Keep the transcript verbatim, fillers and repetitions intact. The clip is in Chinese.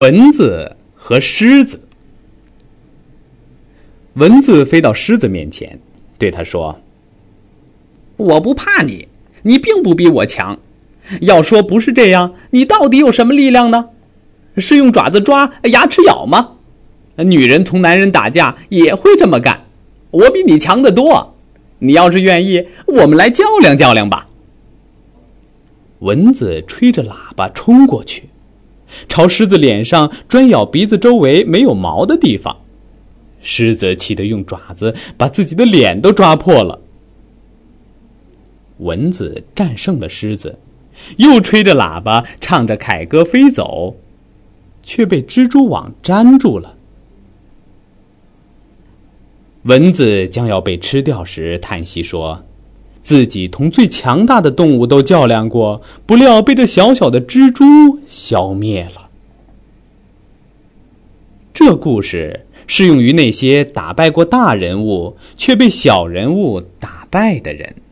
蚊子和狮子。蚊子飞到狮子面前，对他说：我不怕你，你并不比我强。要说不是这样，你到底有什么力量呢？是用爪子抓，牙齿咬吗？女人同男人打架也会这么干，我比你强得多。你要是愿意，我们来较量较量吧。蚊子吹着喇叭冲过去，朝狮子脸上专咬鼻子周围没有毛的地方。狮子气得用爪子把自己的脸都抓破了。蚊子战胜了狮子，又吹着喇叭唱着凯歌飞走，却被蜘蛛网粘住了。蚊子将要被吃掉时叹息说，自己同最强大的动物都较量过，不料被这小小的蜘蛛消灭了。这故事适用于那些打败过大人物却被小人物打败的人。